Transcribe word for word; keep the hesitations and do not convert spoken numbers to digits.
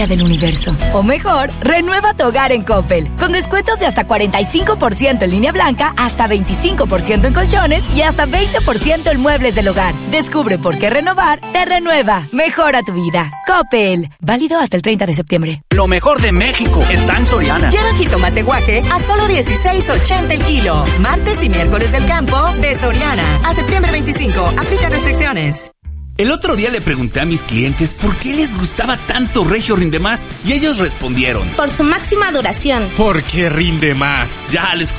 del universo. O mejor, renueva tu hogar en Coppel, con descuentos de hasta cuarenta y cinco por ciento en línea blanca, hasta veinticinco por ciento en colchones y hasta veinte por ciento en muebles del hogar. Descubre por qué renovar te renueva. Mejora tu vida. Coppel. Válido hasta el treinta de septiembre. Lo mejor de México está en Soriana. Lleva jitomate guaje a solo dieciséis ochenta el kilo. Martes y miércoles del campo de Soriana. A septiembre veinticinco. Aplica restricciones. El otro día le pregunté a mis clientes por qué les gustaba tanto Regio Rinde Más y ellos respondieron: por su máxima duración. Porque rinde más. Ya les